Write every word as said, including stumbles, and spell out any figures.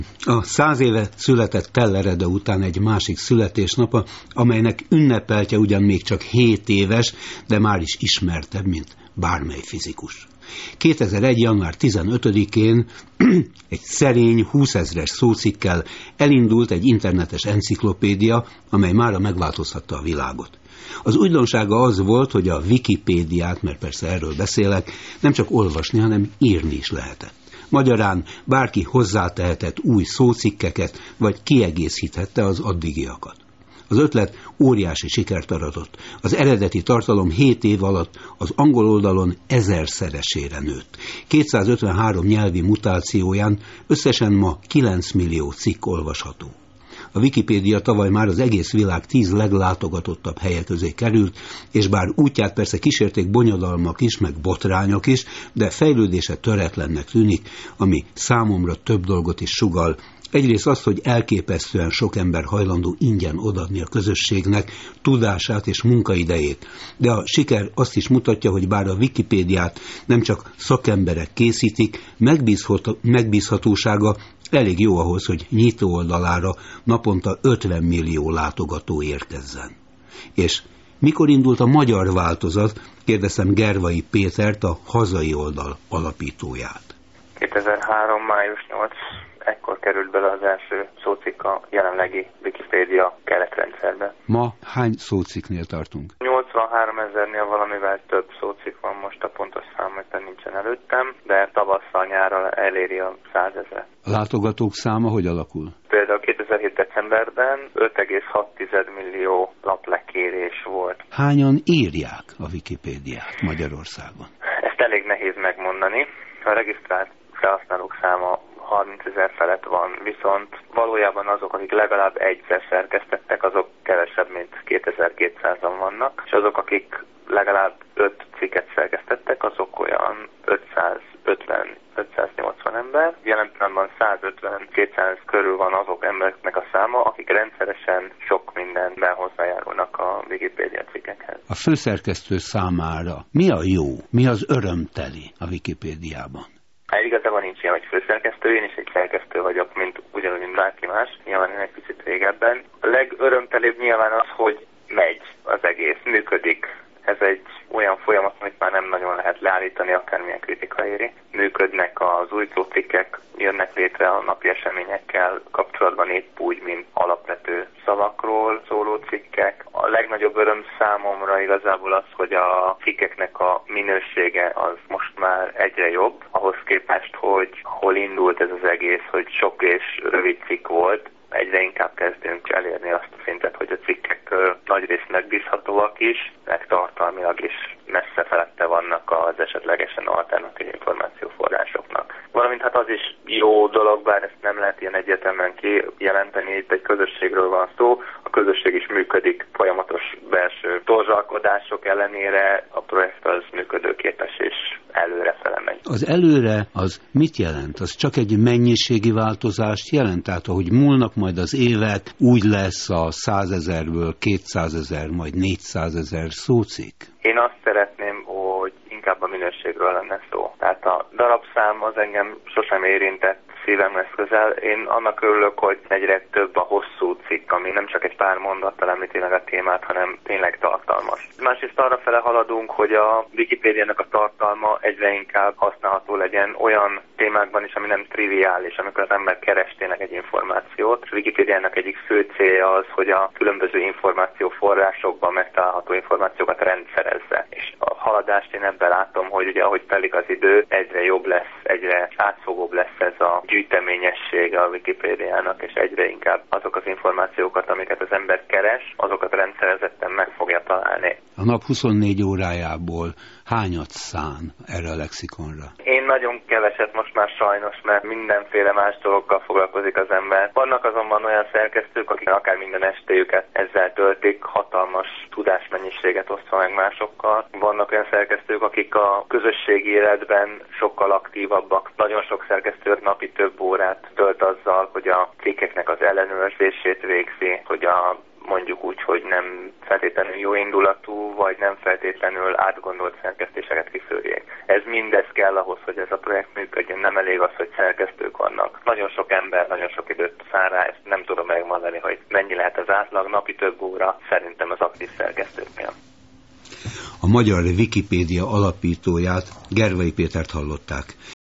A száz éve született Tellerede után egy másik születésnapa, amelynek ünnepeltje ugyan még csak hét éves, de már is ismertebb, mint bármely fizikus. kétezer-egy. január tizenötödikén egy szerény, húszezres szócikkel elindult egy internetes enciklopédia, amely mára megváltoztatta a világot. Az újdonsága az volt, hogy a Wikipédiát, mert persze erről beszélek, nem csak olvasni, hanem írni is lehetett. Magyarán bárki hozzátehetett új szócikkeket, vagy kiegészíthette az addigiakat. Az ötlet óriási sikert aratott. Az eredeti tartalom hét év alatt az angol oldalon ezerszeresére nőtt. kétszázötvenhárom nyelvi mutációján összesen ma kilenc millió cikk olvasható. A Wikipédia tavaly már az egész világ tíz leglátogatottabb helye közé került, és bár útját persze kísérték bonyodalmak is, meg botrányok is, de fejlődése töretlennek tűnik, ami számomra több dolgot is sugall. Egyrészt azt, hogy elképesztően sok ember hajlandó ingyen odaadni a közösségnek tudását és munkaidejét. De a siker azt is mutatja, hogy bár a Wikipédiát nem csak szakemberek készítik, megbízható, megbízhatósága elég jó ahhoz, hogy nyitó oldalára naponta ötven millió látogató érkezzen. És mikor indult a magyar változat? Kérdeztem Gervai Pétert, a hazai oldal alapítóját. kétezer-három. május nyolcadika ekkor került bele az első szócikk a jelenlegi Wikipédia keretrendszerbe. Ma hány szócikknél tartunk? nyolcvanhárom ezernél valamivel több szócikk van, most a pontos szám, hogy nincsen előttem, de tavasszal nyárral eléri a százezret. A látogatók száma hogy alakul? Például kétezer-hét. decemberben öt egész hat millió laplekérés volt. Hányan írják a Wikipédiát Magyarországon? Ezt elég nehéz megmondani. A regisztrált felhasználók száma harmincezer felett van, viszont valójában azok, akik legalább egyszer szerkesztettek, azok kevesebb, mint kétezer-kétszázan vannak, és azok, akik legalább öt cikket szerkesztettek, azok olyan ötszázötven-ötszáznyolcvan ember. Jelen pillanatban százötven-kétszáz körül van azok embereknek a száma, akik rendszeresen sok mindenben hozzájárulnak a Wikipédia cikkekhez. A főszerkesztő számára mi a jó, mi az örömteli a Wikipédiában? Hát igazából nincs ilyen, hogy főszerkesztő, én is egy szerkesztő vagyok, mint ugyanúgy, mint bárki más, nyilván én egy picit régebben. A legörömtelibb nyilván az, hogy megy az egész, működik. Ez egy olyan folyamat, amit már nem nagyon lehet leállítani, akármilyen kritika éri. Működnek az új szócikkek, jönnek létre a napi eseményekkel kapcsolatban épp úgy, mint alapvető szavakról szóló cikkek. A legnagyobb öröm számomra igazából az, hogy a cikkeknek a minősége az most már egyre jobb, ahhoz képest, hogy hol indult ez az egész, hogy sok és rövid cikk volt. Egyre inkább kezdünk elérni azt a szintet, hogy a cikkek nagyrészt megbízhatóak is, meg tartalmilag is messze felette vannak az esetlegesen alternatív információforrásoknak. Valamint hát az is jó dolog, bár ezt nem lehet ilyen egyetemen kijelenteni, itt egy közösségről van szó, a közösség is működik, folyamatos belső torzsalkodások ellenére a projekt az működőképes és előrefele megy. Az előre az mit jelent? Az csak egy mennyiségi változást jelent? Tehát ahogy múlnak majd az évek, úgy lesz a százezerből kétszázezer, majd négyszázezer szócikk? Én azt szeretném, hogy inkább a minőségről lenne szó. Tehát a darabszám az engem sosem érintett, szívemhez közel. Én annak örülök, hogy egyre több a hosszú cikk, ami nem csak egy pár mondattal említi meg a témát, hanem tényleg tartalmas. Másrészt arra fele haladunk, hogy a Wikipédiának a tartalma egyre inkább használható legyen olyan témákban is, ami nem triviális, amikor az ember keres tényleg egy információt. A Wikipédiának egyik fő célja az, hogy a különböző információforrásokban megtalálható információkat rendszerezze. És a haladást én ebben látom, hogy ugye ahogy telik az idő, egyre jobb lesz, egyre átfogóbb lesz ez a gyűjteményessége a Wikipédiának, és egyre inkább azok az információkat, amiket az ember keres, azokat rendszerezetten meg fogja találni. A nap huszonnégy órájából hányat szán erre a lexikonra? Én nagyon keveset most már sajnos, mert mindenféle más dolgokkal foglalkozik az ember. Vannak azonban olyan szerkesztők, akik akár minden estéjüket ezzel töltik, hatalmas tudásmennyiséget osztva meg másokkal. Vannak olyan szerkesztők, akik a közösségi életben sokkal aktívabbak. Nagyon sok szerkesztő napi több órát tölt azzal, hogy a cikkeknek az ellenőrzését végzi, hogy a mondjuk úgy, hogy nem feltétlenül jó indulatú, vagy nem feltétlenül átgondolt szerkesztéseket kiszűrjék. Ez mindez kell ahhoz, hogy ez a projekt működjön. Nem elég az, hogy szerkesztők vannak. Nagyon sok ember, nagyon sok időt száll rá, ezt nem tudom megmondani, hogy mennyi lehet az átlag, napi több óra, szerintem az aktív szerkesztőknél. A magyar Wikipédia alapítóját, Gervai Pétert hallották.